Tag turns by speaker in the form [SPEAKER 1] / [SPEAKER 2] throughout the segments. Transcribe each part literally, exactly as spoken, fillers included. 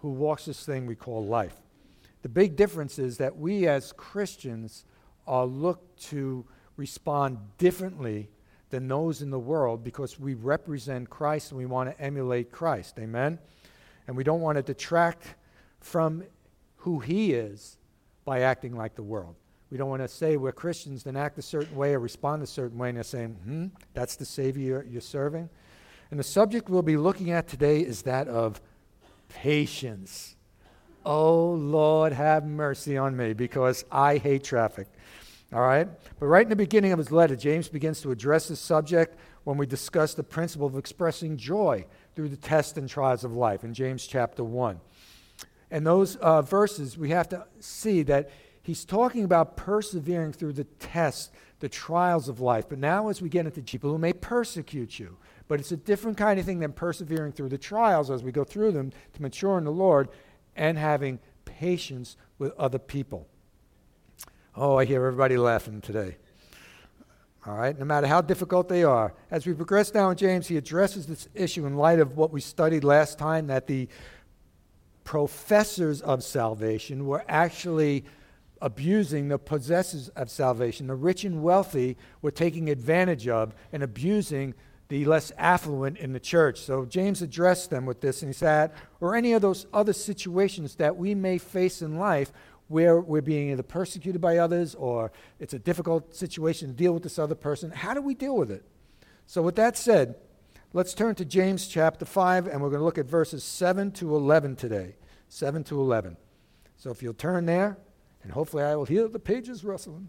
[SPEAKER 1] who walks this thing we call life. The big difference is that we as Christians are looked to respond differently than those in the world because we represent Christ and we want to emulate Christ. Amen? And we don't want to detract from who he is by acting like the world. We don't want to say we're Christians, then act a certain way or respond a certain way, and they're saying, hmm, that's the Savior you're serving? And the subject we'll be looking at today is that of patience. Oh, Lord, have mercy on me, because I hate traffic. All right? But right in the beginning of his letter, James begins to address this subject when we discuss the principle of expressing joy through the tests and trials of life in James chapter one. And those uh, verses, we have to see that he's talking about persevering through the tests, the trials of life. But now as we get into people who may persecute you, but it's a different kind of thing than persevering through the trials as we go through them to mature in the Lord and having patience with other people. Oh, I hear everybody laughing today. All right, no matter how difficult they are. As we progress down in James, he addresses this issue in light of what we studied last time, that the professors of salvation were actually abusing the possessors of salvation. The rich and wealthy were taking advantage of and abusing the less affluent in the church. So James addressed them with this, and he said, or any of those other situations that we may face in life where we're being either persecuted by others or it's a difficult situation to deal with this other person, how do we deal with it? So with that said, let's turn to James chapter five, and we're going to look at verses seven to eleven today. seven to eleven. So if you'll turn there, and hopefully I will hear the pages rustling.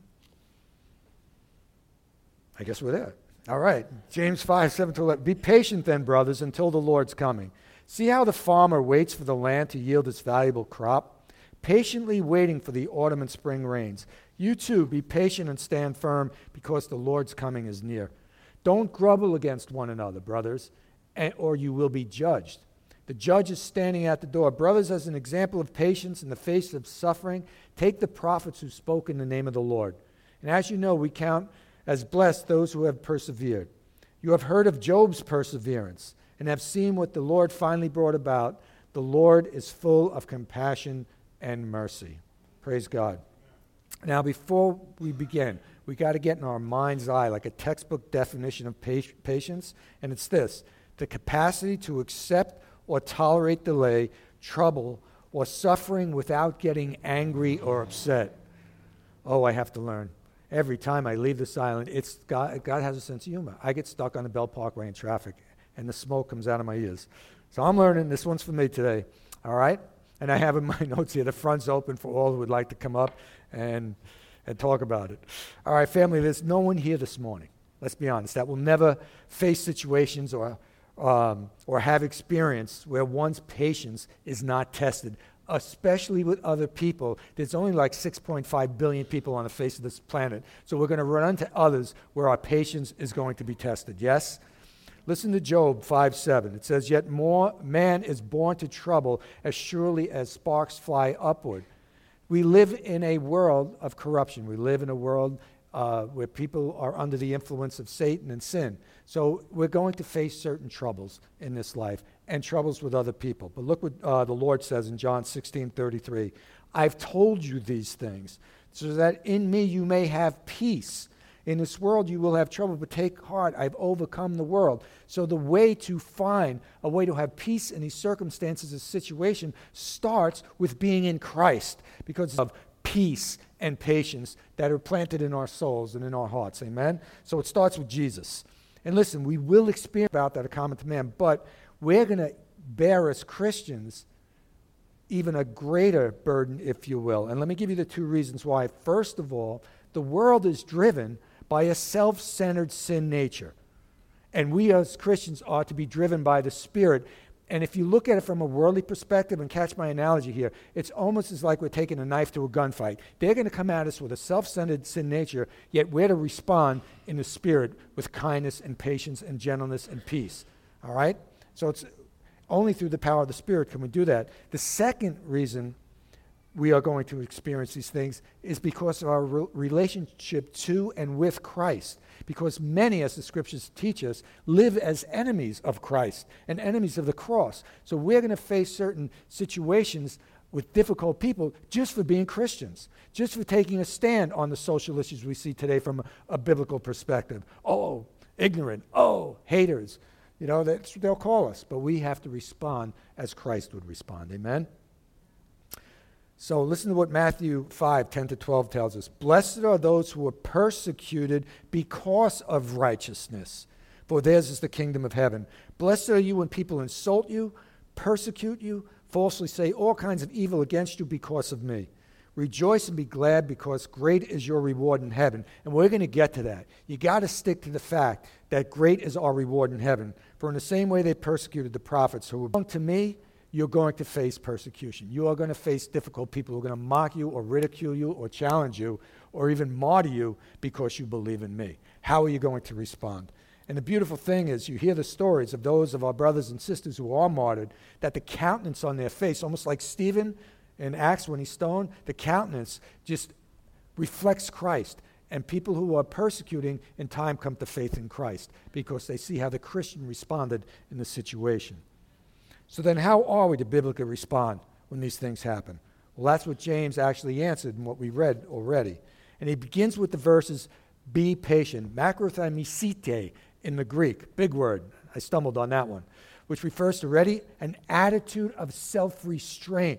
[SPEAKER 1] I guess we're there. All right, James five, seven to eleven. Be patient then, brothers, until the Lord's coming. See how the farmer waits for the land to yield its valuable crop, patiently waiting for the autumn and spring rains. You too, be patient and stand firm, because the Lord's coming is near. Don't grumble against one another, brothers, and, or you will be judged. The judge is standing at the door. Brothers, as an example of patience in the face of suffering, take the prophets who spoke in the name of the Lord. And as you know, we count as blessed those who have persevered. You have heard of Job's perseverance and have seen what the Lord finally brought about. The Lord is full of compassion and mercy. Praise God. Now, before we begin, we got to get in our mind's eye like a textbook definition of patience, and it's this: the capacity to accept or tolerate delay, trouble, or suffering without getting angry or upset. Oh, I have to learn. Every time I leave this island, it's God, God has a sense of humor. I get stuck on the Bell Parkway in traffic, and the smoke comes out of my ears. So I'm learning. This one's for me today, all right? And I have in my notes here, the front's open for all who would like to come up and, and talk about it. All right, family, there's no one here this morning, let's be honest, that will never face situations or Um, or have experience where one's patience is not tested, especially with other people. There's only like six point five billion people on the face of this planet, so we're going to run into others where our patience is going to be tested, yes? Listen to Job five seven. It says, yet more man is born to trouble as surely as sparks fly upward. We live in a world of corruption. We live in a world Uh, where people are under the influence of Satan and sin. So we're going to face certain troubles in this life and troubles with other people. But look what uh, the Lord says in John sixteen thirty-three. I've told you these things so that in me you may have peace. In this world you will have trouble, but take heart, I've overcome the world. So the way to find a way to have peace in these circumstances, this situation, starts with being in Christ, because of peace and patience that are planted in our souls and in our hearts. Amen? So it starts with Jesus. And listen, we will experience about that, a common to man, but we're going to bear as Christians even a greater burden, if you will. And let me give you the two reasons why. First of all, the world is driven by a self-centered sin nature. And we as Christians are to be driven by the Spirit. And if you look at it from a worldly perspective, and catch my analogy here, it's almost as like we're taking a knife to a gunfight. They're going to come at us with a self-centered sin nature, yet we're to respond in the Spirit with kindness and patience and gentleness and peace. All right? So it's only through the power of the Spirit can we do that. The second reason we are going to experience these things is because of our re- relationship to and with Christ. Because many, as the scriptures teach us, live as enemies of Christ and enemies of the cross. So we're going to face certain situations with difficult people just for being Christians, just for taking a stand on the social issues we see today from a, a biblical perspective. Oh, ignorant. Oh, haters. You know, that's what they'll call us. But we have to respond as Christ would respond. Amen? So listen to what Matthew five, ten to twelve tells us. Blessed are those who are persecuted because of righteousness, for theirs is the kingdom of heaven. Blessed are you when people insult you, persecute you, falsely say all kinds of evil against you because of me. Rejoice and be glad, because great is your reward in heaven. And we're going to get to that. You got to stick to the fact that great is our reward in heaven. For in the same way they persecuted the prophets who belong to me, you're going to face persecution. You are going to face difficult people who are going to mock you or ridicule you or challenge you or even martyr you because you believe in me. How are you going to respond? And the beautiful thing is you hear the stories of those of our brothers and sisters who are martyred, that the countenance on their face, almost like Stephen in Acts when he's stoned, the countenance just reflects Christ. And people who are persecuting in time come to faith in Christ because they see how the Christian responded in the situation. So then how are we to biblically respond when these things happen? Well, that's what James actually answered in what we read already. And he begins with the verses, be patient, makrothymesite in the Greek, big word, I stumbled on that one, which refers to ready, an attitude of self-restraint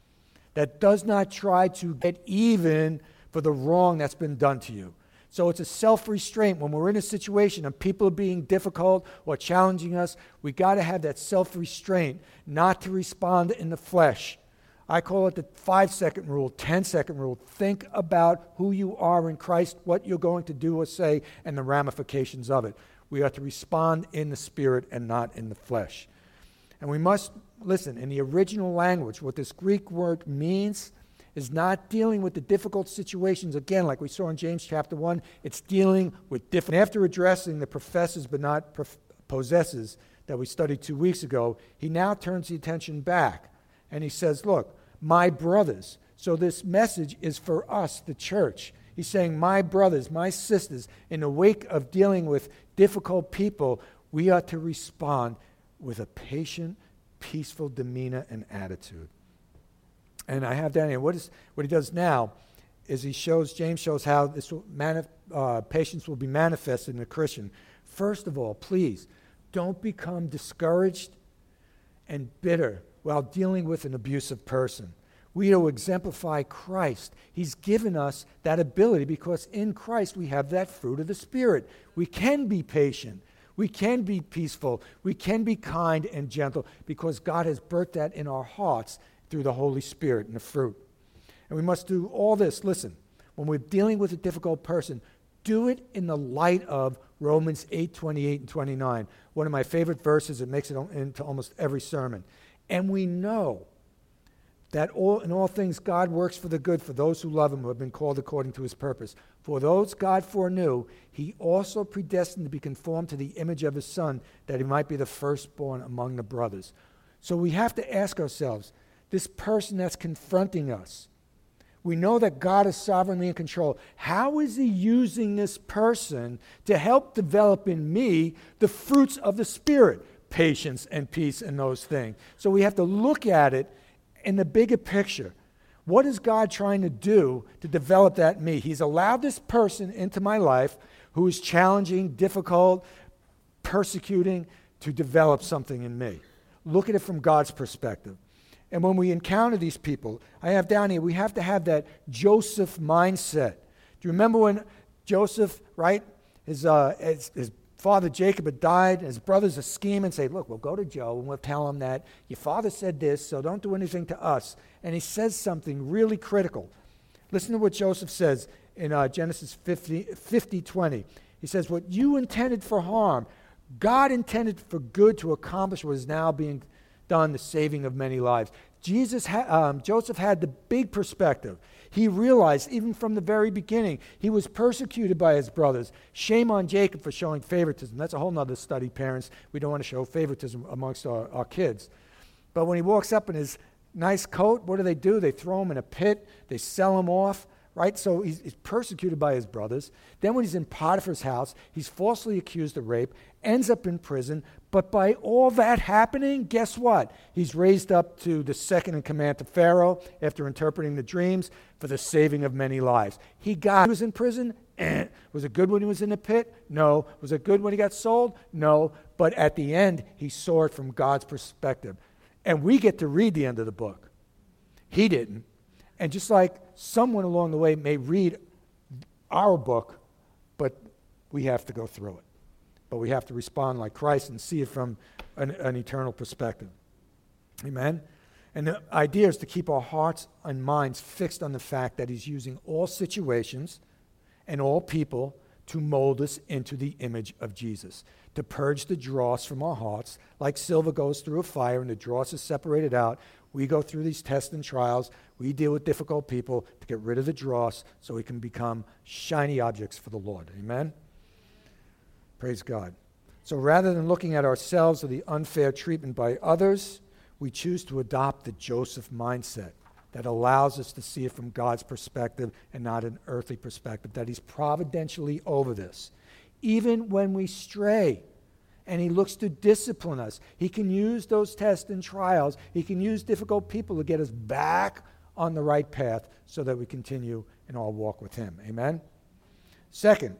[SPEAKER 1] that does not try to get even for the wrong that's been done to you. So it's a self-restraint. When we're in a situation and people are being difficult or challenging us, we got to have that self-restraint not to respond in the flesh. I call it the five-second rule, ten-second rule. Think about who you are in Christ, what you're going to do or say, and the ramifications of it. We are to respond in the spirit and not in the flesh. And we must, listen, in the original language, what this Greek word means is not dealing with the difficult situations. Again, like we saw in James chapter one, it's dealing with different. After addressing the professors but not prof- possesses that we studied two weeks ago, he now turns the attention back. And he says, look, my brothers. So this message is for us, the church. He's saying, my brothers, my sisters, in the wake of dealing with difficult people, we are to respond with a patient, peaceful demeanor and attitude. And I have Daniel. What is what he does now is he shows, James shows how this will manif- uh, patience will be manifested in a Christian. First of all, please, don't become discouraged and bitter while dealing with an abusive person. We are to exemplify Christ. He's given us that ability because in Christ we have that fruit of the Spirit. We can be patient. We can be peaceful. We can be kind and gentle because God has birthed that in our hearts through the Holy Spirit and the fruit. And we must do all this, listen, when we're dealing with a difficult person, do it in the light of Romans eight, twenty-eight and twenty-nine. One of my favorite verses, it makes it into almost every sermon. And we know that all in all things God works for the good for those who love him, who have been called according to his purpose. For those God foreknew, he also predestined to be conformed to the image of his Son, that he might be the firstborn among the brothers. So we have to ask ourselves, this person that's confronting us, we know that God is sovereignly in control. How is he using this person to help develop in me the fruits of the Spirit? Patience and peace and those things. So we have to look at it in the bigger picture. What is God trying to do to develop that in me? He's allowed this person into my life who is challenging, difficult, persecuting, to develop something in me. Look at it from God's perspective. And when we encounter these people, I have down here, we have to have that Joseph mindset. Do you remember when Joseph, right, his, uh, his, his father Jacob had died, his brothers are scheming and say, look, we'll go to Joe and we'll tell him that your father said this, so don't do anything to us. And he says something really critical. Listen to what Joseph says in uh, Genesis fifty, fifty twenty. He says, what you intended for harm, God intended for good to accomplish what is now being done, the saving of many lives. Jesus, ha- um, Joseph had the big perspective. He realized, even from the very beginning, he was persecuted by his brothers. Shame on Jacob for showing favoritism. That's a whole nother study, parents. We don't want to show favoritism amongst our, our kids. But when he walks up and his nice coat. What do they do? They throw him in a pit. They sell him off, right? So he's, he's persecuted by his brothers. Then when he's in Potiphar's house, he's falsely accused of rape, ends up in prison. But by all that happening, guess what? He's raised up to the second in command to Pharaoh after interpreting the dreams for the saving of many lives. He got, he was in prison. Eh. Was it good when he was in the pit? No. Was it good when he got sold? No. But at the end, he saw it from God's perspective. And we get to read the end of the book. He didn't. And just like someone along the way may read our book, but we have to go through it. But we have to respond like Christ and see it from an, an eternal perspective. Amen? And the idea is to keep our hearts and minds fixed on the fact that he's using all situations and all people to mold us into the image of Jesus, to purge the dross from our hearts. Like silver goes through a fire and the dross is separated out, we go through these tests and trials. We deal with difficult people to get rid of the dross so we can become shiny objects for the Lord. Amen? Praise God. So rather than looking at ourselves or the unfair treatment by others, we choose to adopt the Joseph mindset that allows us to see it from God's perspective and not an earthly perspective, that he's providentially over this. Even when we stray and he looks to discipline us, he can use those tests and trials, he can use difficult people to get us back on the right path so that we continue in our walk with him. Amen? Second,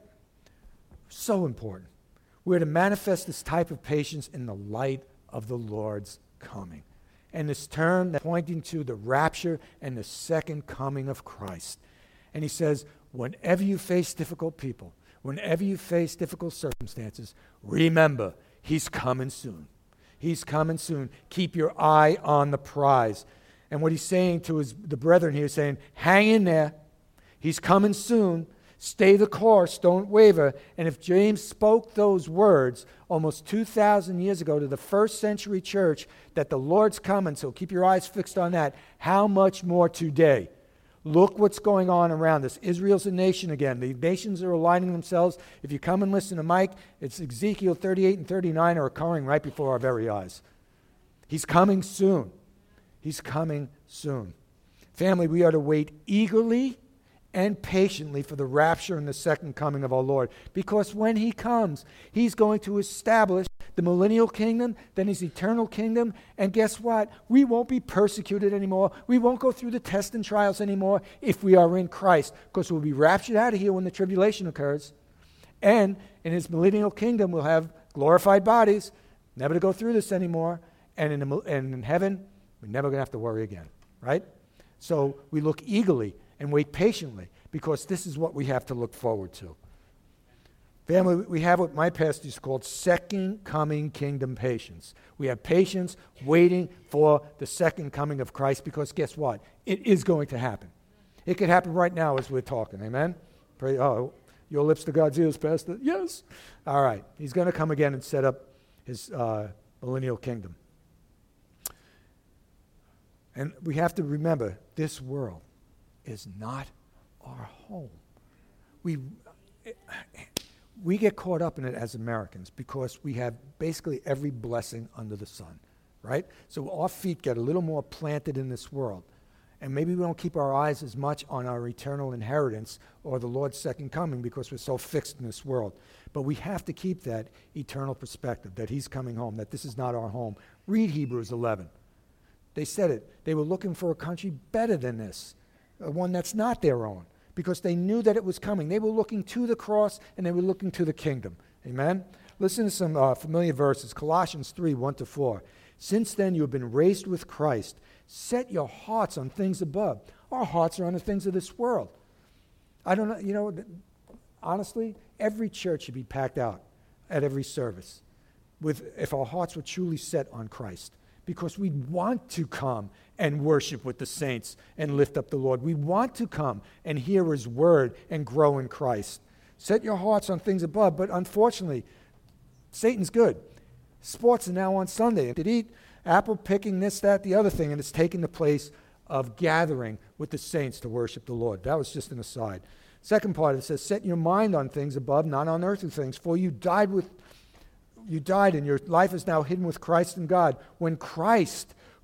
[SPEAKER 1] so important, we're to manifest this type of patience in the light of the Lord's coming. And this term that's pointing to the rapture and the second coming of Christ. And he says, whenever you face difficult people, whenever you face difficult circumstances, remember, he's coming soon. He's coming soon. Keep your eye on the prize. And what he's saying to his the brethren here is saying, hang in there. He's coming soon. Stay the course. Don't waver. And if James spoke those words almost two thousand years ago to the first century church that the Lord's coming, so keep your eyes fixed on that, how much more today? Look what's going on around us. Israel's a nation again. The nations are aligning themselves. If you come and listen to Mike, it's Ezekiel thirty-eight and thirty-nine are occurring right before our very eyes. He's coming soon. He's coming soon. Family, we are to wait eagerly and patiently for the rapture and the second coming of our Lord. Because when he comes, he's going to establish the millennial kingdom, then his eternal kingdom. And guess what? We won't be persecuted anymore. We won't go through the tests and trials anymore if we are in Christ, because we'll be raptured out of here when the tribulation occurs. And in his millennial kingdom, we'll have glorified bodies, never to go through this anymore. And in, the, and in heaven, we're never going to have to worry again, right? So we look eagerly and wait patiently, because this is what we have to look forward to. Family, we have what my pastor used to call second coming kingdom patience. We have patience waiting for the second coming of Christ, because guess what? It is going to happen. It could happen right now as we're talking. Amen? Pray, oh, your lips to God's ears, Pastor. Yes. All right. He's going to come again and set up his uh, millennial kingdom. And we have to remember, this world is not our home. We we get caught up in it as Americans because we have basically every blessing under the sun, right? So our feet get a little more planted in this world. And maybe we don't keep our eyes as much on our eternal inheritance or the Lord's second coming because we're so fixed in this world. But we have to keep that eternal perspective, that he's coming home, that this is not our home. Read Hebrews eleven. They said it. They were looking for a country better than this, one that's not their own, because they knew that it was coming. They were looking to the cross, and they were looking to the kingdom. Amen? Listen to some uh, familiar verses. Colossians three, one to four. Since then you have been raised with Christ. Set your hearts on things above. Our hearts are on the things of this world. I don't know, you know, honestly, every church should be packed out at every service with if our hearts were truly set on Christ. Because we want to come and worship with the saints and lift up the Lord. We want to come and hear his word and grow in Christ. Set your hearts on things above. But unfortunately, Satan's good. Sports are now on Sunday. Did eat apple picking, this, that, the other thing, and it's taking the place of gathering with the saints to worship the Lord. That was just an aside. Second part, it says, set your mind on things above, not on earthly things, for you died with You died, and your life is now hidden with Christ in God. When Christ,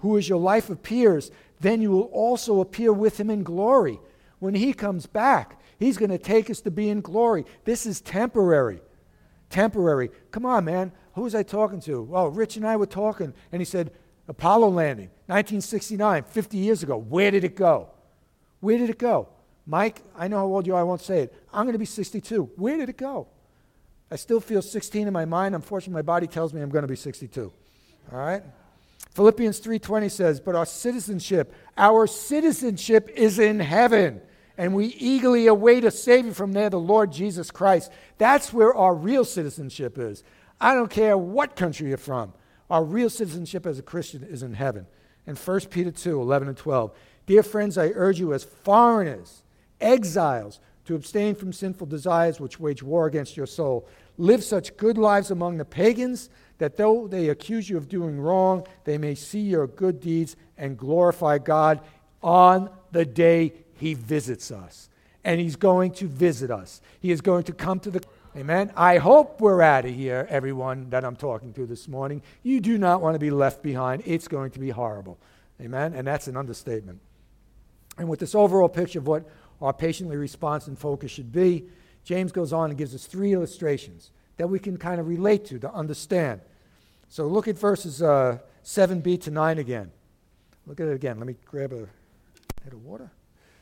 [SPEAKER 1] who as your life appears, then you will also appear with him in glory. When he comes back, he's going to take us to be in glory. This is temporary. Temporary. Come on, man. Who was I talking to? Well, Rich and I were talking, and he said, Apollo landing, nineteen sixty-nine, fifty years ago. Where did it go? Where did it go? Mike, I know how old you are, I won't say it. I'm going to be sixty-two. Where did it go? I still feel sixteen in my mind. Unfortunately, my body tells me I'm going to be sixty-two. All right? Philippians three twenty says, but our citizenship, our citizenship is in heaven, and we eagerly await a Savior from there, the Lord Jesus Christ. That's where our real citizenship is. I don't care what country you're from. Our real citizenship as a Christian is in heaven. And First Peter two, eleven and twelve. Dear friends, I urge you as foreigners, exiles, to abstain from sinful desires which wage war against your soul. Live such good lives among the pagans that though they accuse you of doing wrong, they may see your good deeds and glorify God on the day he visits us. And he's going to visit us. He is going to come to the... Amen. I hope we're out of here, everyone that I'm talking to this morning. You do not want to be left behind. It's going to be horrible. Amen. And that's an understatement. And with this overall picture of what our patiently response and focus should be, James goes on and gives us three illustrations that we can kind of relate to, to understand. So look at verses uh, seven b to nine again. Look at it again. Let me grab a head of water.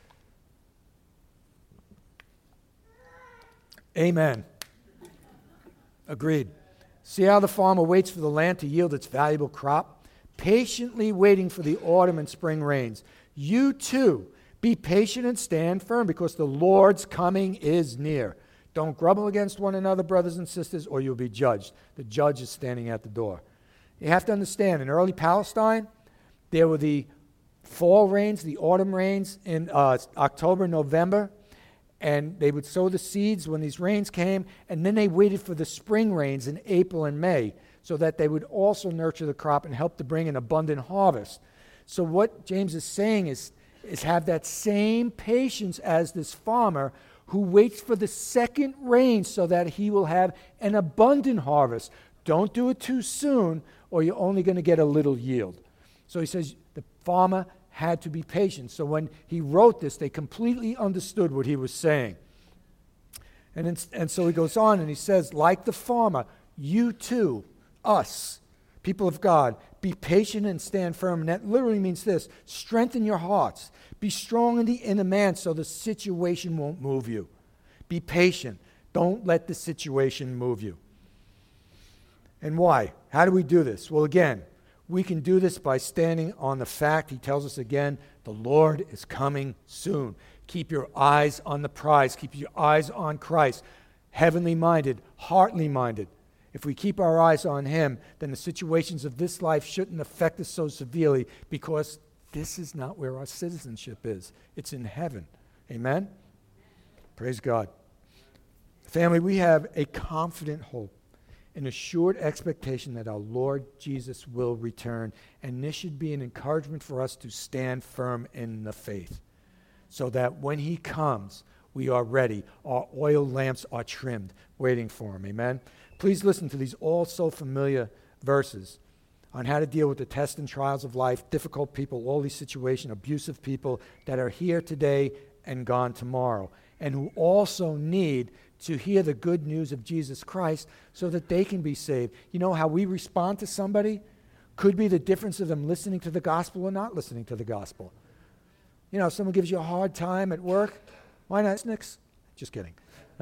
[SPEAKER 1] Amen. Agreed. See how the farmer waits for the land to yield its valuable crop, patiently waiting for the autumn and spring rains. You too, be patient and stand firm, because the Lord's coming is near. Don't grumble against one another, brothers and sisters, or you'll be judged. The judge is standing at the door. You have to understand, in early Palestine, there were the fall rains, the autumn rains in uh, October, November, and they would sow the seeds when these rains came, and then they waited for the spring rains in April and May so that they would also nurture the crop and help to bring an abundant harvest. So what James is saying is, is have that same patience as this farmer who waits for the second rain so that he will have an abundant harvest. Don't do it too soon, or you're only going to get a little yield. So he says the farmer had to be patient. So when he wrote this, they completely understood what he was saying. And, in, and so he goes on and he says, like the farmer, you too, us, people of God, be patient and stand firm. And that literally means this: strengthen your hearts. Be strong in the inner man so the situation won't move you. Be patient. Don't let the situation move you. And why? How do we do this? Well, again, we can do this by standing on the fact, he tells us again, the Lord is coming soon. Keep your eyes on the prize. Keep your eyes on Christ. Heavenly minded, heartily minded. If we keep our eyes on him, then the situations of this life shouldn't affect us so severely, because this is not where our citizenship is. It's in heaven. Amen? Praise God. Family, we have a confident hope, an assured expectation that our Lord Jesus will return. And this should be an encouragement for us to stand firm in the faith, so that when he comes, we are ready. Our oil lamps are trimmed, waiting for him. Amen? Please listen to these all so familiar verses on how to deal with the tests and trials of life, difficult people, all these situations, abusive people that are here today and gone tomorrow, and who also need to hear the good news of Jesus Christ so that they can be saved. You know, how we respond to somebody could be the difference of them listening to the gospel or not listening to the gospel. You know, if someone gives you a hard time at work, why not Snicks? Just kidding.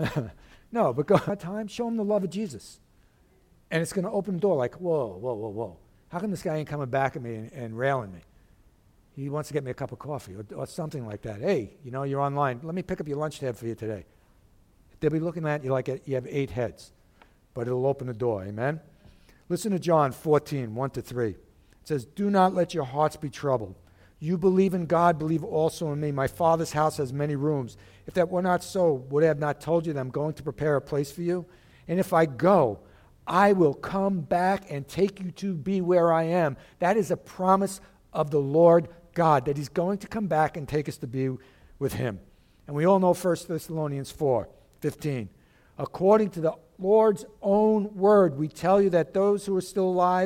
[SPEAKER 1] No, but go hard time, show them the love of Jesus. And it's going to open the door like, whoa, whoa, whoa, whoa. How come this guy ain't coming back at me and, and railing me? He wants to get me a cup of coffee or, or something like that. Hey, you know, you're online. Let me pick up your lunch tab for you today. They'll be looking at you like you have eight heads, but it'll open the door. Amen? Listen to John fourteen, one to three. It says, do not let your hearts be troubled. You believe in God, believe also in me. My Father's house has many rooms. If that were not so, would I have not told you that I'm going to prepare a place for you? And if I go, I will come back and take you to be where I am. That is a promise of the Lord God, that he's going to come back and take us to be with him. And we all know First Thessalonians four fifteen. According to the Lord's own word, we tell you that those who are still alive,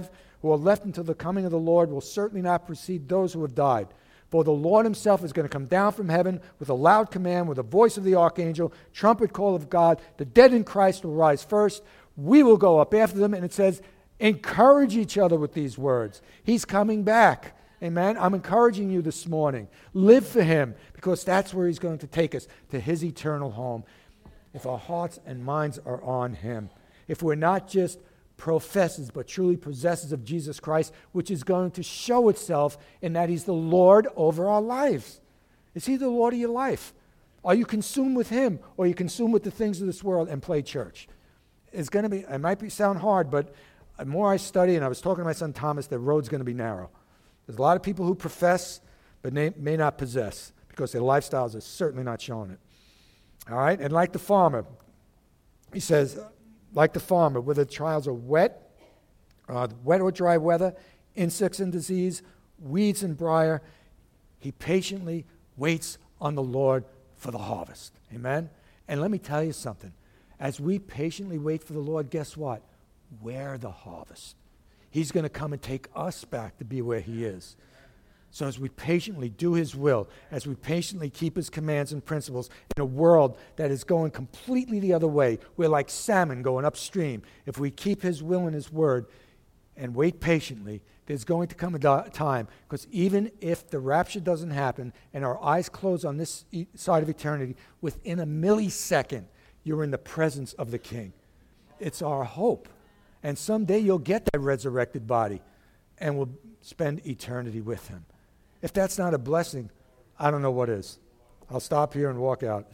[SPEAKER 1] who are left until the coming of the Lord will certainly not precede those who have died. For the Lord himself is going to come down from heaven with a loud command, with the voice of the archangel, trumpet call of God. The dead in Christ will rise first. We will go up after them. And it says, encourage each other with these words. He's coming back. Amen. I'm encouraging you this morning. Live for him, because that's where he's going to take us, to his eternal home. If our hearts and minds are on him. If we're not just professors, but truly possessors of Jesus Christ, which is going to show itself in that he's the Lord over our lives. Is he the Lord of your life? Are you consumed with him, or are you consumed with the things of this world and play church? It's going to be, it might be sound hard, but the more I study, and I was talking to my son Thomas, the road's going to be narrow. There's a lot of people who profess, but may, may not possess, because their lifestyles are certainly not showing it. All right? And like the farmer, he says, like the farmer, whether the trials are wet, uh, wet or dry weather, insects and disease, weeds and briar, he patiently waits on the Lord for the harvest. Amen? And let me tell you something. As we patiently wait for the Lord, guess what? We're the harvest. He's going to come and take us back to be where he is. So as we patiently do his will, as we patiently keep his commands and principles in a world that is going completely the other way, we're like salmon going upstream. If we keep his will and his word and wait patiently, there's going to come a do- time, because even if the rapture doesn't happen and our eyes close on this e- side of eternity, within a millisecond, you're in the presence of the King. It's our hope. And someday you'll get that resurrected body and we'll spend eternity with him. If that's not a blessing, I don't know what is. I'll stop here and walk out.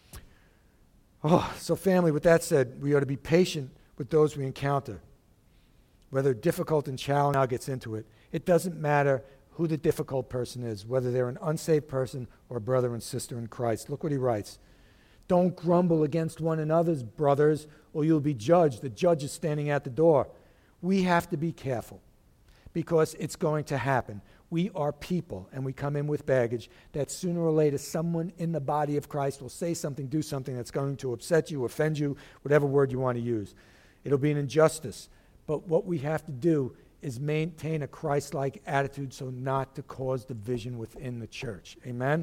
[SPEAKER 1] Oh, so family, with that said, we ought to be patient with those we encounter. Whether difficult and challenging, now gets into it. It doesn't matter who the difficult person is, whether they're an unsaved person or a brother and sister in Christ. Look what he writes. Don't grumble against one another's brothers, or you'll be judged. The judge is standing at the door. We have to be careful, because it's going to happen. We are people, and we come in with baggage that sooner or later someone in the body of Christ will say something, do something that's going to upset you, offend you, whatever word you want to use. It'll be an injustice. But what we have to do is maintain a Christ-like attitude so not to cause division within the church. Amen?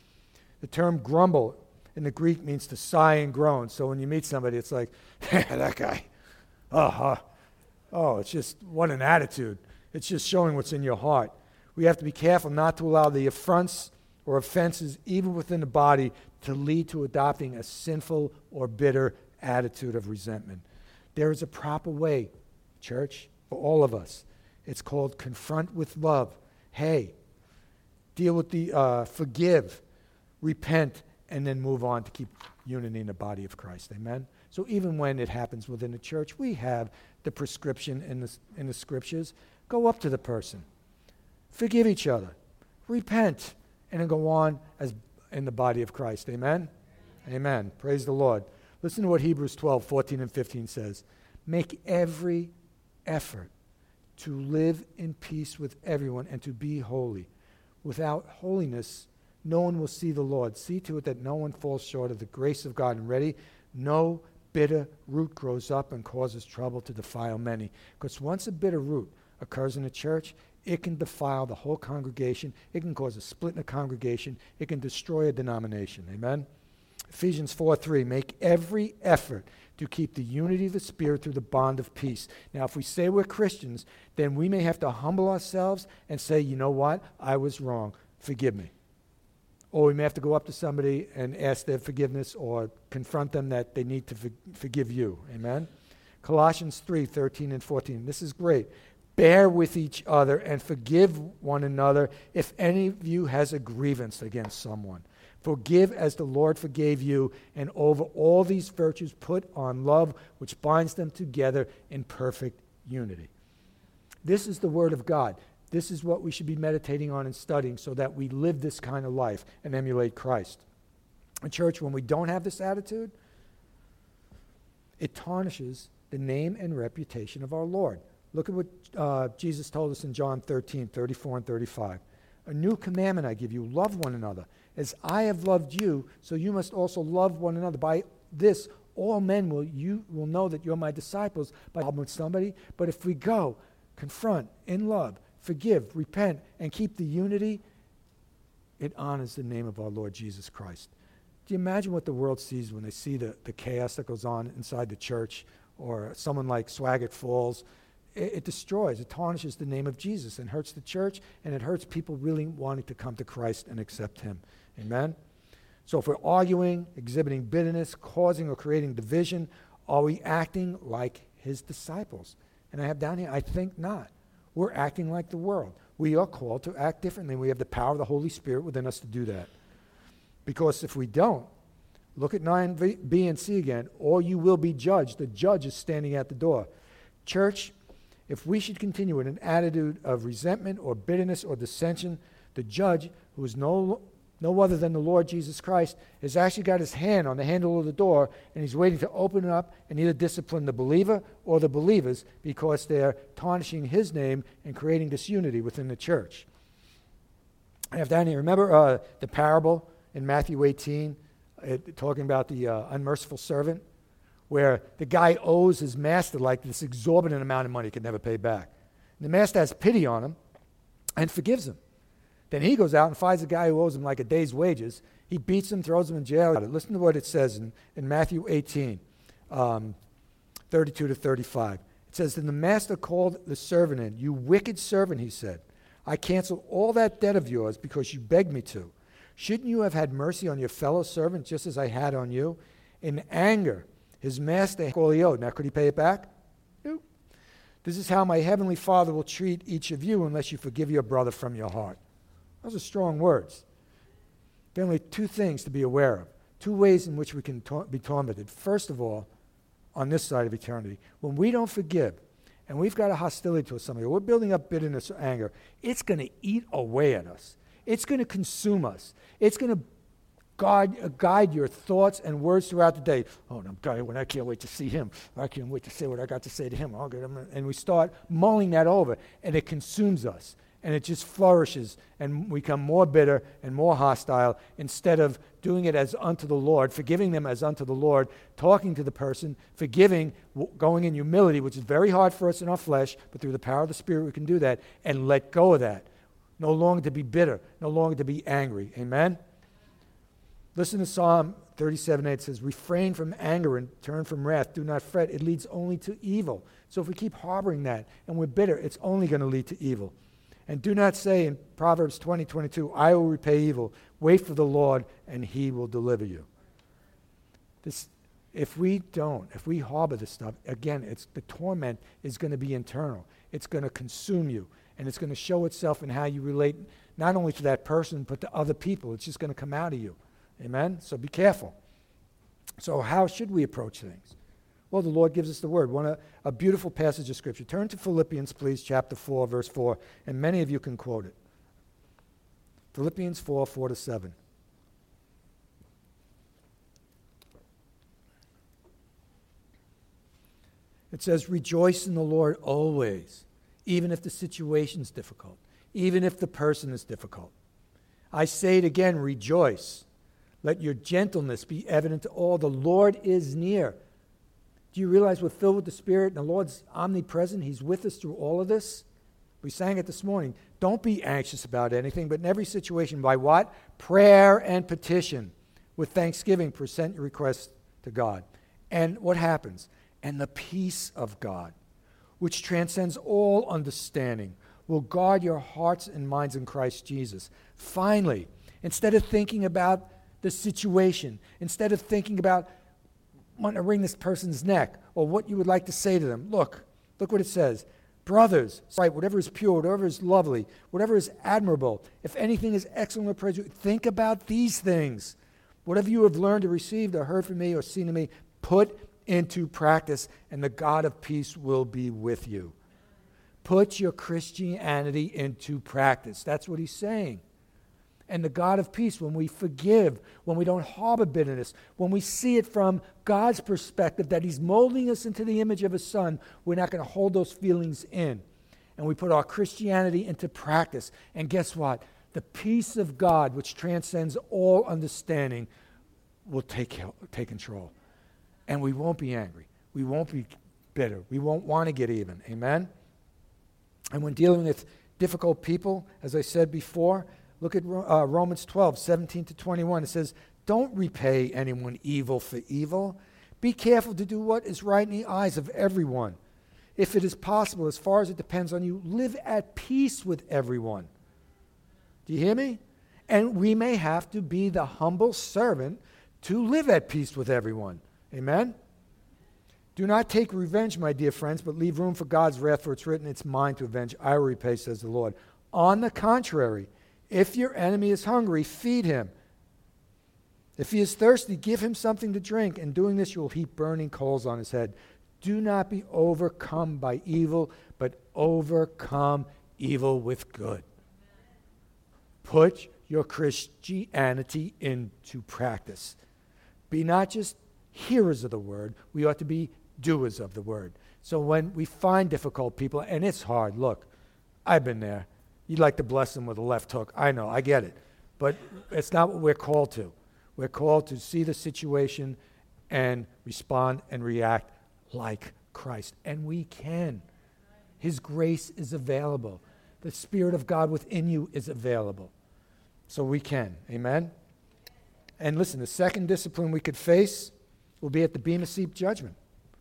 [SPEAKER 1] The term grumble in the Greek means to sigh and groan. So when you meet somebody, it's like, that guy, uh-huh. Oh, it's just, what an attitude. It's just showing what's in your heart. We have to be careful not to allow the affronts or offenses, even within the body, to lead to adopting a sinful or bitter attitude of resentment. There is a proper way, church, for all of us. It's called confront with love. Hey, deal with the, uh, forgive, repent, and then move on to keep unity in the body of Christ. Amen? So even when it happens within the church, we have the prescription in the, in the scriptures. Go up to the person. Forgive each other. Repent. And then go on as in the body of Christ. Amen? Amen. Praise the Lord. Listen to what Hebrews twelve, fourteen and fifteen says. Make every effort to live in peace with everyone and to be holy. Without holiness, no one will see the Lord. See to it that no one falls short of the grace of God. And ready, no bitter root grows up and causes trouble to defile many. Because once a bitter root occurs in a church, it can defile the whole congregation. It can cause a split in a congregation. It can destroy a denomination. Amen? Ephesians four three, make every effort to keep the unity of the Spirit through the bond of peace. Now, if we say we're Christians, then we may have to humble ourselves and say, you know what? I was wrong. Forgive me. Or we may have to go up to somebody and ask their forgiveness or confront them that they need to for- forgive you. Amen? Colossians three thirteen and fourteen. This is great. Bear with each other and forgive one another if any of you has a grievance against someone. Forgive as the Lord forgave you, and over all these virtues put on love, which binds them together in perfect unity. This is the Word of God. This is what we should be meditating on and studying so that we live this kind of life and emulate Christ. In church, when we don't have this attitude, it tarnishes the name and reputation of our Lord. Look at what uh, Jesus told us in John thirteen, thirty-four and thirty-five. A new commandment I give you, love one another. As I have loved you, so you must also love one another. By this, all men will you will know that you're my disciples by loving with somebody. But if we go confront in love, forgive, repent, and keep the unity, it honors the name of our Lord Jesus Christ. Do you imagine what the world sees when they see the, the chaos that goes on inside the church, or someone like Swaggart Falls? It, it destroys, it tarnishes the name of Jesus and hurts the church, and it hurts people really wanting to come to Christ and accept him. Amen? So if we're arguing, exhibiting bitterness, causing or creating division, are we acting like his disciples? And I have down here, I think not. We're acting like the world. We are called to act differently. We have the power of the Holy Spirit within us to do that. Because if we don't, look at nine B and C again, or you will be judged. The judge is standing at the door. Church, if we should continue in an attitude of resentment or bitterness or dissension, the judge, who is no No other than the Lord Jesus Christ, has actually got his hand on the handle of the door, and he's waiting to open it up and either discipline the believer or the believers because they're tarnishing his name and creating disunity within the church. I have down here, remember uh, the parable in Matthew eighteen, uh, talking about the uh, unmerciful servant, where the guy owes his master like this exorbitant amount of money he could never pay back. And the master has pity on him and forgives him. Then he goes out and finds a guy who owes him like a day's wages. He beats him, throws him in jail. Listen to what it says in, in Matthew eighteen, um, thirty-two to thirty-five. It says, "Then the master called the servant in. 'You wicked servant,' he said. 'I canceled all that debt of yours because you begged me to. Shouldn't you have had mercy on your fellow servant just as I had on you?' In anger, his master all he owed. Now, could he pay it back? No. 'This is how my heavenly Father will treat each of you unless you forgive your brother from your heart.'" Those are strong words. There are only two things to be aware of, two ways in which we can tor- be tormented. First of all, on this side of eternity, when we don't forgive and we've got a hostility to somebody, we're building up bitterness or anger, it's going to eat away at us. It's going to consume us. It's going to guide, uh, guide your thoughts and words throughout the day. Oh, I'm tired when I can't wait to see him. I can't wait to say what I got to say to him. I'll get him. And we start mulling that over, and it consumes us. And it just flourishes, and we become more bitter and more hostile instead of doing it as unto the Lord, forgiving them as unto the Lord, talking to the person, forgiving, going in humility, which is very hard for us in our flesh, but through the power of the Spirit we can do that, and let go of that. No longer to be bitter, no longer to be angry. Amen? Listen to Psalm thirty-seven eight. It says, "Refrain from anger and turn from wrath. Do not fret. It leads only to evil." So if we keep harboring that and we're bitter, it's only going to lead to evil. And do not say in Proverbs twenty twenty-two, "I will repay evil." Wait for the Lord, and he will deliver you. This, if we don't, if we harbor this stuff, again, it's the torment is going to be internal. It's going to consume you, and it's going to show itself in how you relate not only to that person, but to other people. It's just going to come out of you. Amen? So be careful. So how should we approach things? Well, the Lord gives us the word. One, a, a beautiful passage of Scripture. Turn to Philippians, please, chapter four, verse four, and many of you can quote it. Philippians four, four to seven. It says, "Rejoice in the Lord always, even if the situation is difficult, even if the person is difficult. I say it again, rejoice. Let your gentleness be evident to all. The Lord is near." Do you realize we're filled with the Spirit and the Lord's omnipresent? He's with us through all of this. We sang it this morning. Don't be anxious about anything, but in every situation, by what? Prayer and petition. With thanksgiving, present your requests to God. And what happens? And the peace of God, which transcends all understanding, will guard your hearts and minds in Christ Jesus. Finally, instead of thinking about the situation, instead of thinking about want to wring this person's neck or what you would like to say to them, look, look what it says. Brothers, right, whatever is pure, whatever is lovely, whatever is admirable, if anything is excellent or praiseworthy, think about these things. Whatever you have learned or received or heard from me or seen in me, put into practice, and the God of peace will be with you. Put your Christianity into practice. That's what he's saying. And the God of peace, when we forgive, when we don't harbor bitterness, when we see it from God's perspective that he's molding us into the image of his Son, we're not going to hold those feelings in. And we put our Christianity into practice. And guess what? The peace of God, which transcends all understanding, will take, take control. And we won't be angry. We won't be bitter. We won't want to get even. Amen? And when dealing with difficult people, as I said before, look at uh, Romans twelve, seventeen to twenty-one. It says, don't repay anyone evil for evil. Be careful to do what is right in the eyes of everyone. If it is possible, as far as it depends on you, live at peace with everyone. Do you hear me? And we may have to be the humble servant to live at peace with everyone. Amen? Do not take revenge, my dear friends, but leave room for God's wrath, for it's written, it's mine to avenge. I will repay, says the Lord. On the contrary, if your enemy is hungry, feed him. If he is thirsty, give him something to drink. In doing this, you will heap burning coals on his head. Do not be overcome by evil, but overcome evil with good. Put your Christianity into practice. Be not just hearers of the word, we ought to be doers of the word. So when we find difficult people, and it's hard, look, I've been there. You'd like to bless them with a left hook. I know, I get it. But it's not what we're called to. We're called to see the situation and respond and react like Christ. And we can. His grace is available. The Spirit of God within you is available. So we can. Amen? And listen, the second discipline we could face will be at the Bema Seat judgment.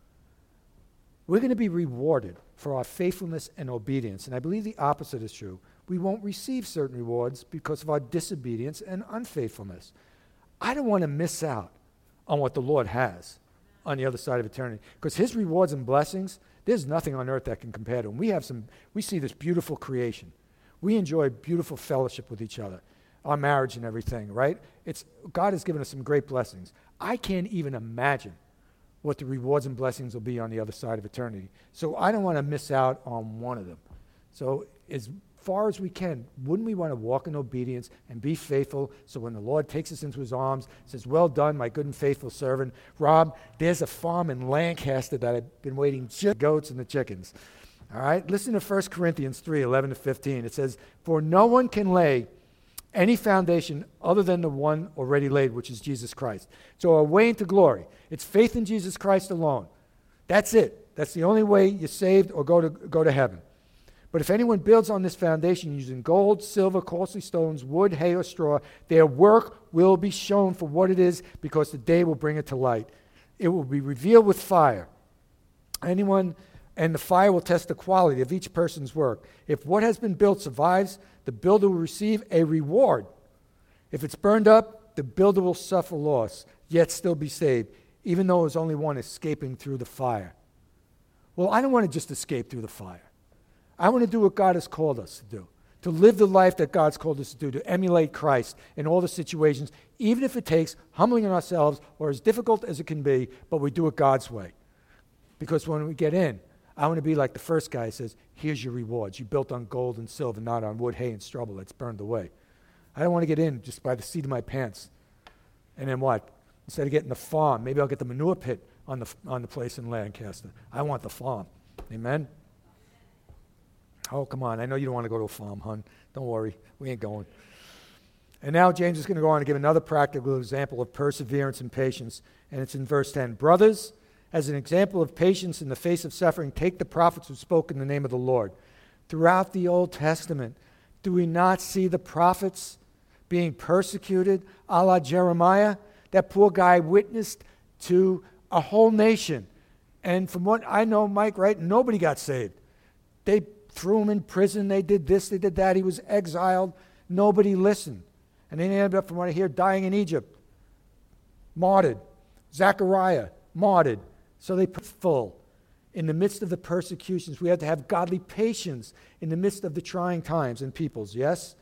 [SPEAKER 1] We're going to be rewarded for our faithfulness and obedience. And I believe the opposite is true. We won't receive certain rewards because of our disobedience and unfaithfulness. I don't want to miss out on what the Lord has on the other side of eternity. Because his rewards and blessings, there's nothing on earth that can compare to them. We have some, we see this beautiful creation. We enjoy beautiful fellowship with each other, our marriage and everything, right? It's God has given us some great blessings. I can't even imagine what the rewards and blessings will be on the other side of eternity. So I don't want to miss out on one of them. So as far as we can, wouldn't we want to walk in obedience and be faithful so when the Lord takes us into his arms, says, well done, my good and faithful servant. Rob, there's a farm in Lancaster that I've been waiting just the goats and the chickens. All right? Listen to First Corinthians three, eleven to fifteen. It says, for no one can lay any foundation other than the one already laid, which is Jesus Christ. So our way into glory, it's faith in Jesus Christ alone. That's it. That's the only way you're saved or go to go to heaven. But if anyone builds on this foundation using gold, silver, costly stones, wood, hay, or straw, their work will be shown for what it is, because the day will bring it to light. It will be revealed with fire. Anyone, and the fire will test the quality of each person's work. If what has been built survives, the builder will receive a reward. If it's burned up, the builder will suffer loss, yet still be saved, even though there's only one escaping through the fire. Well, I don't want to just escape through the fire. I want to do what God has called us to do, to live the life that God's called us to do, to emulate Christ in all the situations, even if it takes humbling ourselves or as difficult as it can be, but we do it God's way. Because when we get in, I want to be like the first guy who says, here's your rewards. You built on gold and silver, not on wood, hay, and stubble that's burned away. I don't want to get in just by the seat of my pants. And then what? Instead of getting the farm, maybe I'll get the manure pit on the on the place in Lancaster. I want the farm. Amen? Oh, come on. I know you don't want to go to a farm, hon. Don't worry. We ain't going. And now James is going to go on to give another practical example of perseverance and patience. And it's in verse ten. Brothers, as an example of patience in the face of suffering, take the prophets who spoke in the name of the Lord. Throughout the Old Testament, do we not see the prophets being persecuted, a la Jeremiah? That poor guy witnessed to a whole nation. And from what I know, Mike, right, nobody got saved. They threw him in prison. They did this, they did that. He was exiled. Nobody listened. And then he ended up, from what I hear, dying in Egypt. Martyred. Zechariah, martyred. So they put full. In the midst of the persecutions, we have to have godly patience in the midst of the trying times and peoples, yes?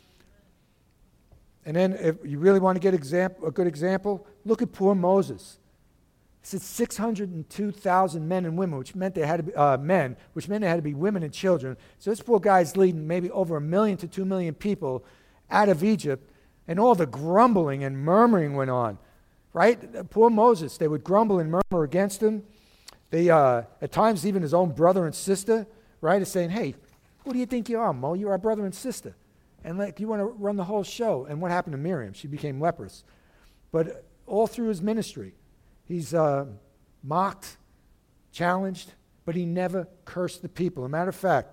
[SPEAKER 1] And then if you really want to get example, a good example, look at poor Moses. It said six hundred two thousand men and women, which meant they had to be uh, men, which meant they had to be women and children. So this poor guy's leading maybe over a million to two million people out of Egypt, and all the grumbling and murmuring went on, right? Poor Moses, they would grumble and murmur against him. They, uh, at times, even his own brother and sister, right, is saying, hey, who do you think you are, Mo? You're our brother and sister. And like, you want to run the whole show. And what happened to Miriam? She became leprous. But all through his ministry, he's uh, mocked, challenged, but he never cursed the people. As a matter of fact,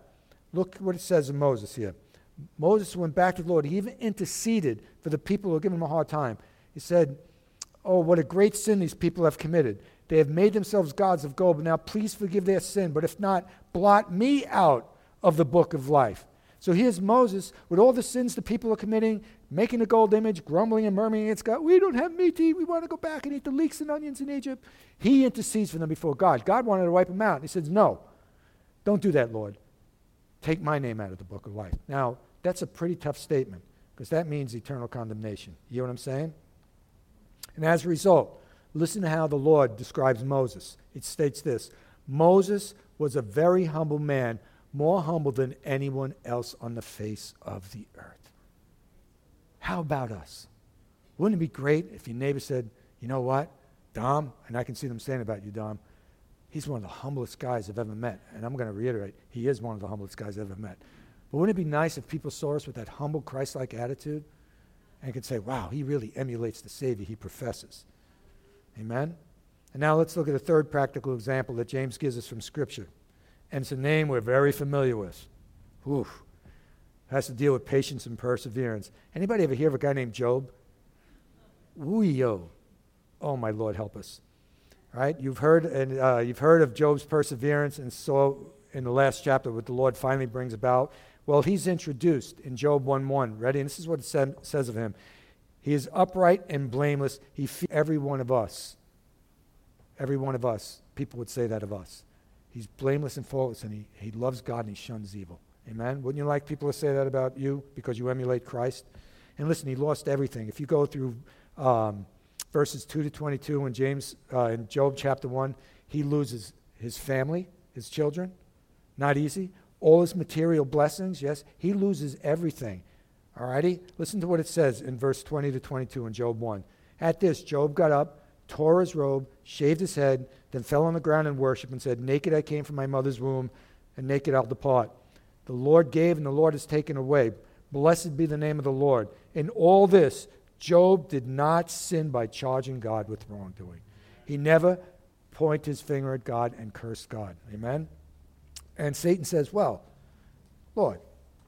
[SPEAKER 1] Look what it says of Moses here. Moses went back to the Lord. He even interceded for the people who were giving him a hard time. He said, oh, what a great sin these people have committed. They have made themselves gods of gold, but now please forgive their sin. But if not, blot me out of the book of life. So here's Moses with all the sins the people are committing, making a gold image, grumbling and murmuring against God. We don't have meat to eat. We want to go back and eat the leeks and onions in Egypt. He intercedes for them before God. God wanted to wipe them out. He says, no, don't do that, Lord. Take my name out of the book of life. Now, that's a pretty tough statement because that means eternal condemnation. You know what I'm saying? And as a result, listen to how the Lord describes Moses. It states this: Moses was a very humble man, more humble than anyone else on the face of the earth. How about us? Wouldn't it be great if your neighbor said, you know what, Dom, and I can see them saying about you, Dom, he's one of the humblest guys I've ever met. And I'm going to reiterate, he is one of the humblest guys I've ever met. But wouldn't it be nice if people saw us with that humble, Christ-like attitude and could say, wow, he really emulates the Savior he professes. Amen? And now let's look at a third practical example that James gives us from Scripture. And it's a name we're very familiar with. Oof. It has to deal with patience and perseverance. Anybody ever hear of a guy named Job? Ooh-yo. Oh, my Lord, help us. Right? You've heard, and uh, you've heard of Job's perseverance, and so in the last chapter what the Lord finally brings about. Well, he's introduced in Job one one. Ready? And this is what it sa- says of him. He is upright and blameless. He fears every one of us. Every one of us. People would say that of us. He's blameless and faultless, and he, he loves God and he shuns evil. Amen? Wouldn't you like people to say that about you because you emulate Christ? And listen, he lost everything. If you go through um, verses two to twenty-two in James, uh, in Job chapter one, he loses his family, his children. Not easy. All his material blessings, yes. He loses everything. All righty? Listen to what it says in verse twenty to twenty-two in Job one. At this, Job got up, tore his robe, shaved his head, then fell on the ground in worship and said, naked I came from my mother's womb, and naked I'll depart. The Lord gave, and the Lord has taken away. Blessed be the name of the Lord. In all this, Job did not sin by charging God with wrongdoing. He never pointed his finger at God and cursed God. Amen? And Satan says, well, Lord,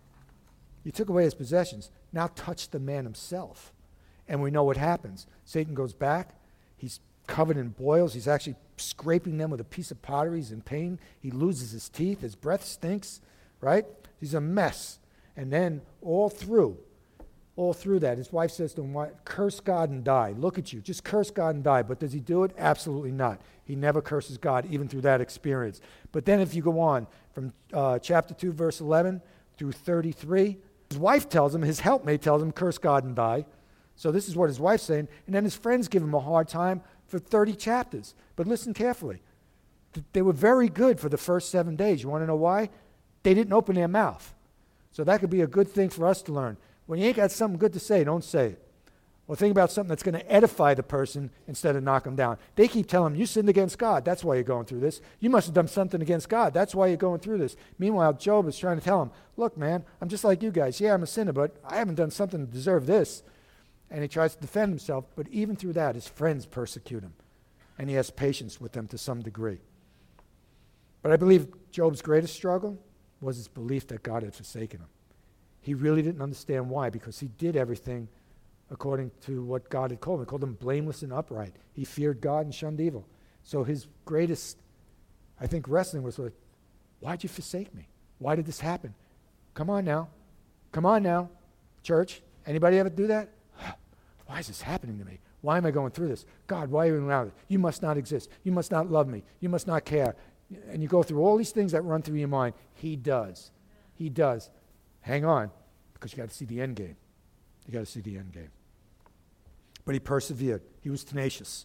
[SPEAKER 1] you took away his possessions. Now touch the man himself. And we know what happens. Satan goes back. He's covered in boils. He's actually scraping them with a piece of pottery. He's in pain. He loses his teeth. His breath stinks, right? He's a mess. And then all through, all through that, his wife says to him, what? Curse God and die. Look at you. Just curse God and die. But does he do it? Absolutely not. He never curses God, even through that experience. But then if you go on from uh, chapter two, verse eleven through thirty-three, his wife tells him, his helpmate tells him, curse God and die. So this is what his wife's saying. And then his friends give him a hard time for thirty chapters. But listen carefully. They were very good for the first seven days. You want to know why? They didn't open their mouth. So that could be a good thing for us to learn. When you ain't got something good to say, don't say it. Or think about something that's going to edify the person instead of knock them down. They keep telling them, you sinned against God. That's why you're going through this. You must have done something against God. That's why you're going through this. Meanwhile, Job is trying to tell him, look, man, I'm just like you guys. Yeah, I'm a sinner, but I haven't done something to deserve this. And he tries to defend himself. But even through that, his friends persecute him. And he has patience with them to some degree. But I believe Job's greatest struggle was his belief that God had forsaken him. He really didn't understand why, because he did everything according to what God had called him. He called him blameless and upright. He feared God and shunned evil. So his greatest, I think, wrestling was like, why'd you forsake me? Why did this happen? Come on now. Come on now, church. Anybody ever do that? Why is this happening to me? Why am I going through this? God, why are you allowing it? You must not exist. You must not love me. You must not care. And you go through all these things that run through your mind. He does. He does. Hang on, because you got to see the end game. You got to see the end game. But he persevered. He was tenacious.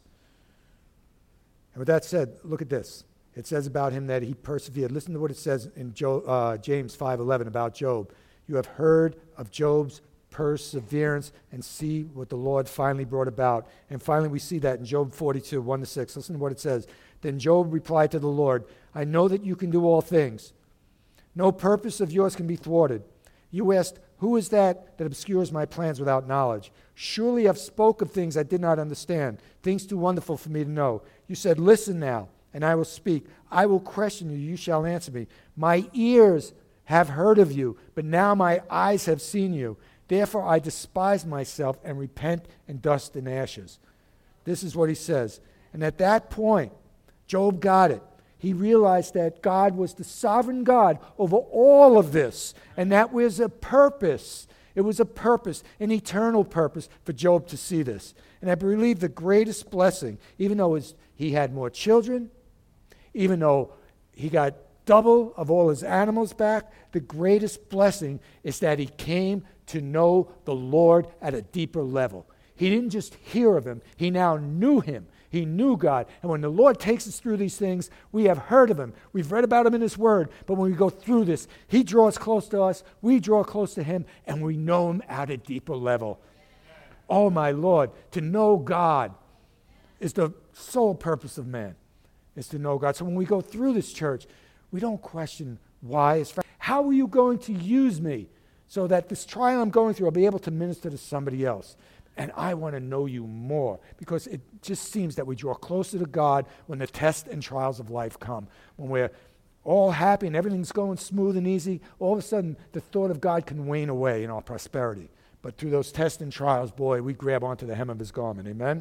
[SPEAKER 1] And with that said, look at this. It says about him that he persevered. Listen to what it says in Job, uh, James five eleven about Job. You have heard of Job's perseverance and see what the Lord finally brought about. And finally we see that in Job forty-two, one to six. Listen to what it says. Then Job replied to the Lord, I know that you can do all things. No purpose of yours can be thwarted. You asked, who is that that obscures my plans without knowledge? Surely I've spoke of things I did not understand, things too wonderful for me to know. You said, listen now, and I will speak. I will question you, you shall answer me. My ears have heard of you, but now my eyes have seen you. Therefore I despise myself and repent in dust and ashes. This is what he says. And at that point, Job got it. He realized that God was the sovereign God over all of this, and that was a purpose. It was a purpose, an eternal purpose for Job to see this. And I believe the greatest blessing, even though his, he had more children, even though he got double of all his animals back, the greatest blessing is that he came to know the Lord at a deeper level. He didn't just hear of him, he now knew him. He knew God. And when the Lord takes us through these things, we have heard of him. We've read about him in his word. But when we go through this, he draws close to us, we draw close to him, and we know him at a deeper level. Oh, my Lord, to know God is the sole purpose of man, is to know God. So when we go through this church, we don't question why. It's how are you going to use me so that this trial I'm going through, I'll be able to minister to somebody else? And I want to know you more, because it just seems that we draw closer to God when the tests and trials of life come. When we're all happy and everything's going smooth and easy, all of a sudden the thought of God can wane away in our prosperity. But through those tests and trials, boy, we grab onto the hem of his garment. Amen?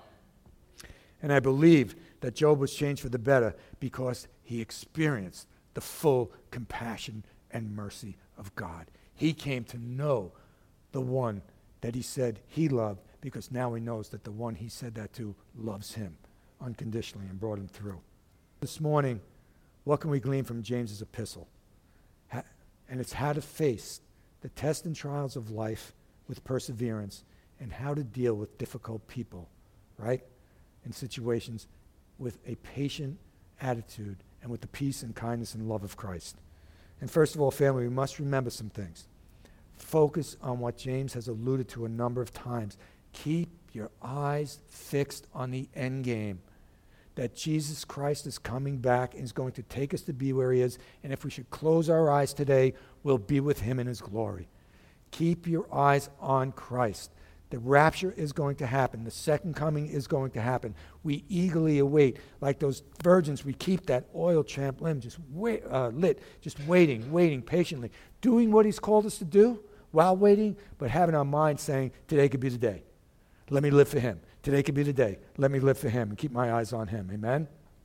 [SPEAKER 1] And I believe that Job was changed for the better because he experienced the full compassion and mercy of God. He came to know the one that he said he loved, because now he knows that the one he said that to loves him unconditionally and brought him through. This morning, what can we glean from James's epistle? Ha- and it's how to face the tests and trials of life with perseverance, and how to deal with difficult people, right? In situations with a patient attitude and with the peace and kindness and love of Christ. And first of all, family, we must remember some things. Focus on what James has alluded to a number of times. Keep your eyes fixed on the end game, that Jesus Christ is coming back and is going to take us to be where he is. And if we should close our eyes today, we'll be with him in his glory. Keep your eyes on Christ. The rapture is going to happen. The second coming is going to happen. We eagerly await, like those virgins, we keep that oil lamp limb just wait, uh, lit, just waiting, waiting patiently, doing what he's called us to do while waiting, but having our mind saying, today could be the day. Let me live for him. Today could be the day. Let me live for him and keep my eyes on him. Amen?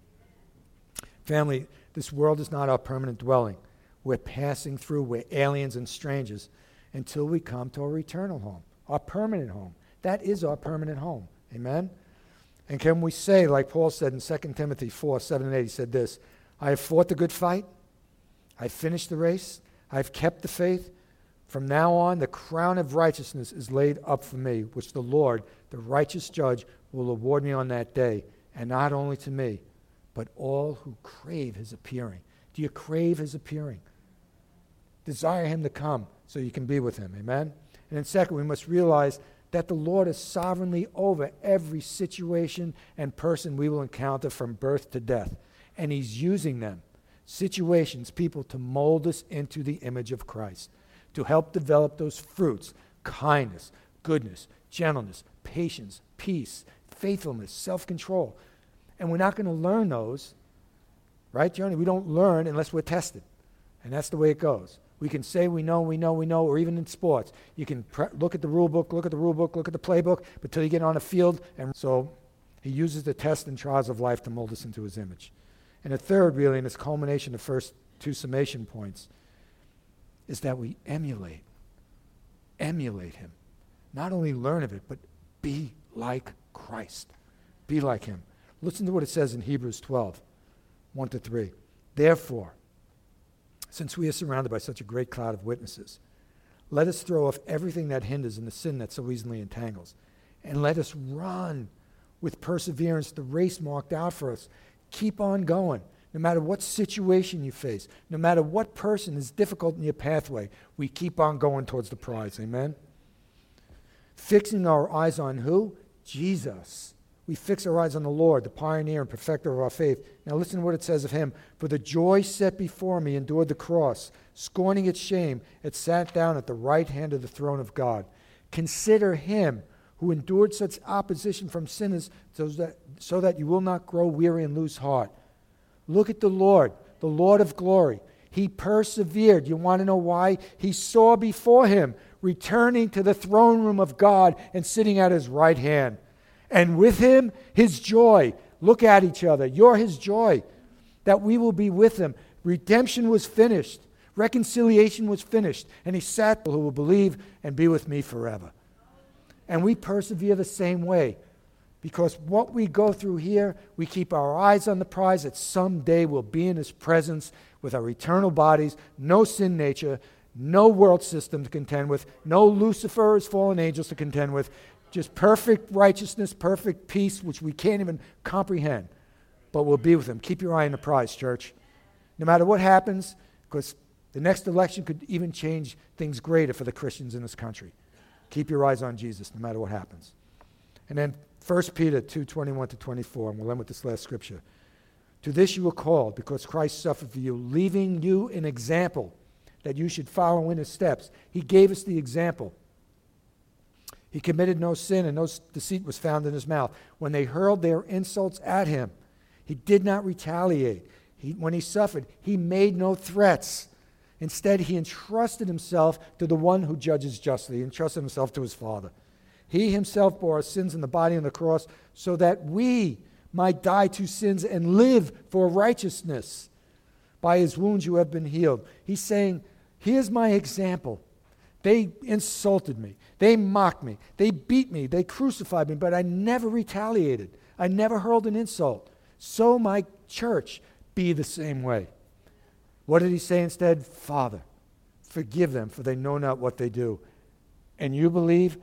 [SPEAKER 1] Family, this world is not our permanent dwelling. We're passing through. We're aliens and strangers until we come to our eternal home, our permanent home. That is our permanent home. Amen? And can we say, like Paul said in Second Timothy four, seven and eight, he said this, I have fought the good fight. I've finished the race. I've kept the faith. From now on, the crown of righteousness is laid up for me, which the Lord, the righteous judge, will award me on that day, and not only to me, but all who crave his appearing. Do you crave his appearing? Desire him to come so you can be with him. Amen? And then second, we must realize that the Lord is sovereignly over every situation and person we will encounter from birth to death. And he's using them, situations, people, to mold us into the image of Christ, to help develop those fruits, kindness, goodness, gentleness, patience, peace, faithfulness, self-control. And we're not going to learn those, right, Johnny? We don't learn unless we're tested. And that's the way it goes. We can say we know, we know, we know, or even in sports. You can pre- look at the rule book, look at the rule book, look at the playbook, but till you get on a field. And so he uses the tests and trials of life to mold us into his image. And the third, really, in its culmination, the first two summation points, is that we emulate, emulate him. Not only learn of it, but be like Christ. Be like him. Listen to what it says in Hebrews twelve, one to three. Therefore, since we are surrounded by such a great cloud of witnesses, let us throw off everything that hinders and the sin that so easily entangles, and let us run with perseverance the race marked out for us. Keep on going. No matter what situation you face, no matter what person is difficult in your pathway, we keep on going towards the prize. Amen? Fixing our eyes on who? Jesus. We fix our eyes on the Lord, the pioneer and perfecter of our faith. Now listen to what it says of him. For the joy set before me endured the cross, scorning its shame, it sat down at the right hand of the throne of God. Consider him who endured such opposition from sinners so that, so that you will not grow weary and lose heart. Look at the Lord, the Lord of glory. He persevered. You want to know why? He saw before him, returning to the throne room of God and sitting at his right hand. And with him, his joy. Look at each other. You're his joy, that we will be with him. Redemption was finished. Reconciliation was finished. And he sat who will believe and be with me forever. And we persevere the same way. Because what we go through here, we keep our eyes on the prize that someday we'll be in his presence with our eternal bodies, no sin nature, no world system to contend with, no Lucifer's fallen angels to contend with, just perfect righteousness, perfect peace, which we can't even comprehend. But we'll be with him. Keep your eye on the prize, church. No matter what happens, because the next election could even change things greater for the Christians in this country. Keep your eyes on Jesus no matter what happens. And then First Peter two, twenty-one to twenty-four, and we'll end with this last scripture. To this you were called, because Christ suffered for you, leaving you an example that you should follow in his steps. He gave us the example. He committed no sin, and no deceit was found in his mouth. When they hurled their insults at him, he did not retaliate. He, when he suffered, he made no threats. Instead, he entrusted himself to the one who judges justly. He entrusted himself to his Father. He himself bore our sins in the body on the cross so that we might die to sins and live for righteousness. By his wounds you have been healed. He's saying, here's my example. They insulted me. They mocked me. They beat me. They crucified me, but I never retaliated. I never hurled an insult. So my church be the same way. What did he say instead? Father, forgive them, for they know not what they do. And you believe,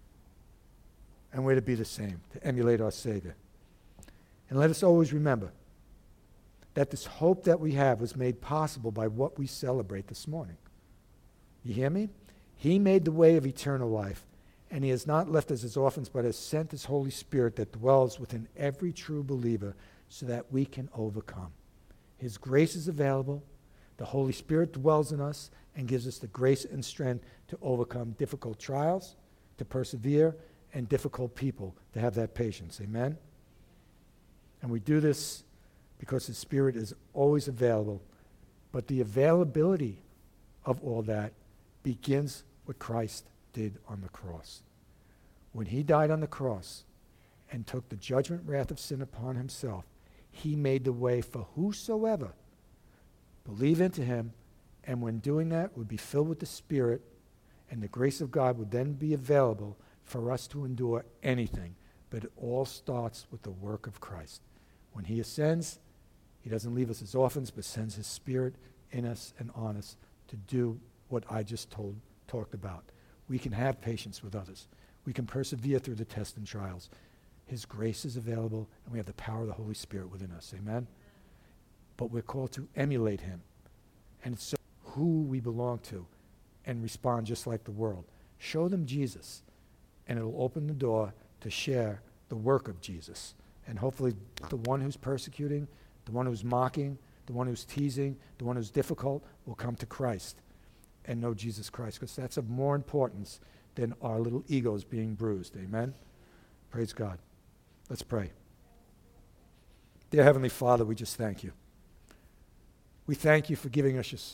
[SPEAKER 1] and we're to be the same, to emulate our Savior. And let us always remember that this hope that we have was made possible by what we celebrate this morning. You hear me? He made the way of eternal life, and he has not left us as orphans, but has sent his Holy Spirit that dwells within every true believer so that we can overcome. His grace is available. The Holy Spirit dwells in us and gives us the grace and strength to overcome difficult trials, to persevere, and difficult people, to have that patience. Amen? And we do this because his Spirit is always available. But the availability of all that begins what Christ did on the cross. When he died on the cross and took the judgment wrath of sin upon himself, he made the way for whosoever believe into him, and when doing that would be filled with the Spirit, and the grace of God would then be available for us to endure anything. But it all starts with the work of Christ. When he ascends, he doesn't leave us as orphans, but sends his Spirit in us and on us to do what I just told, talked about. We can have patience with others. We can persevere through the tests and trials. His grace is available, and we have the power of the Holy Spirit within us. Amen? But we're called to emulate him. And it's so who we belong to and respond just like the world. Show them Jesus, and it'll open the door to share the work of Jesus. And hopefully the one who's persecuting, the one who's mocking, the one who's teasing, the one who's difficult will come to Christ and know Jesus Christ, because that's of more importance than our little egos being bruised. Amen? Praise God. Let's pray. Dear Heavenly Father, we just thank you. We thank you for giving us